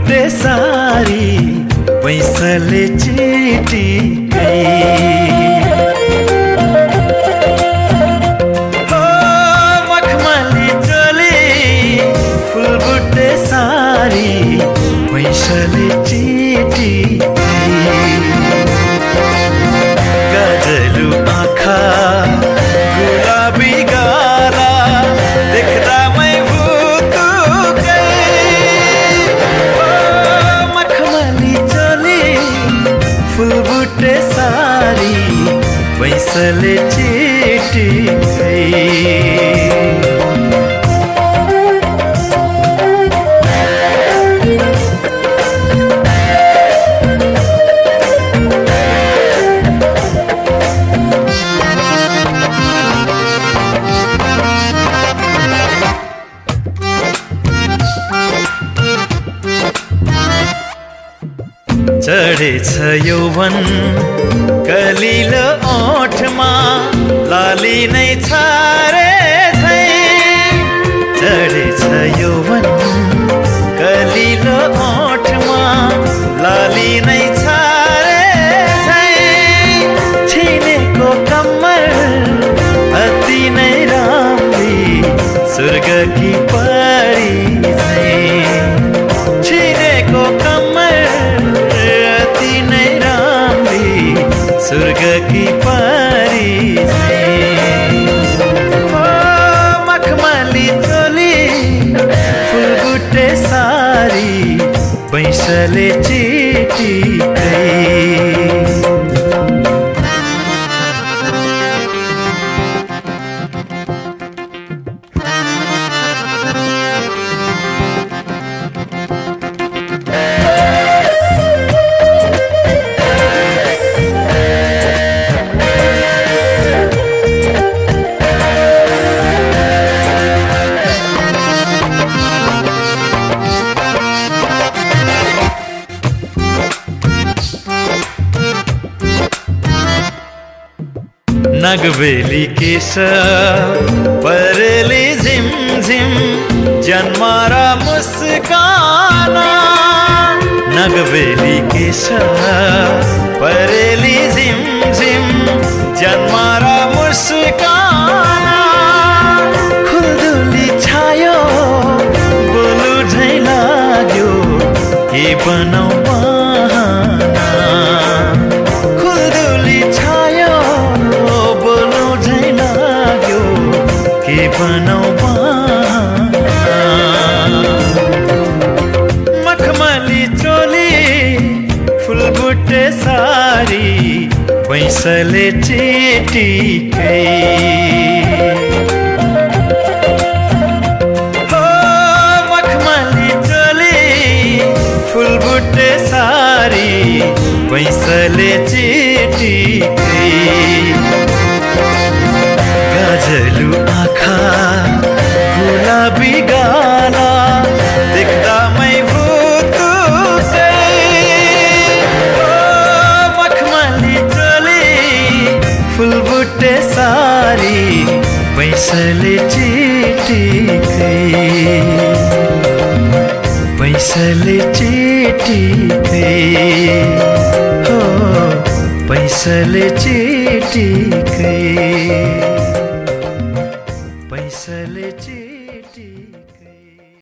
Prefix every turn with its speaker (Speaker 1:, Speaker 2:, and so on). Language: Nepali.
Speaker 1: फुलबुटे सारी पैसले चिटिकै हो मखमली चोली फुलबुटे सारी पैसले चिटिकै गजलु आँखा गुलाबी गाला देख्दा मै भुतुकै मखमली चोली फुलबुटे सारी पैसले चिटिकै चढेछ यौवन कलिलो ओठमा लाली नै छ रे झै चढेछ यौवन कलिलो ओठमा लाली नै छ रे झै छिनेको कम्मर अति नै राम्री स्वर्गकी परी झै छिनेको स्वर्गकी परी हो मखमली चोली फुलबुटे सारी पैसले चिटिकै नगबेली केश परेली झिमझिम जन्मारा मुस्काना नगबेली केश परेली झिमझिम जन्मारा मुस्काना खुल्दुली छायो बोलु झै लाग्यो के बनाऊ बहाना खुल्दुली छायो के बनाऊ बहाना मखमली चोली फुलबुटे सारी पैसले चिटिकै हो मखमली चोली फुलबुटे सारी पैसले चिटिकै गजलु आँखा गुलाबी गाला देख्दा मै भुतुकै मखमली चोली फुलबुटे सारी पैसले चिटिकै पैसले चिटिकै हो पैसले चिटिकै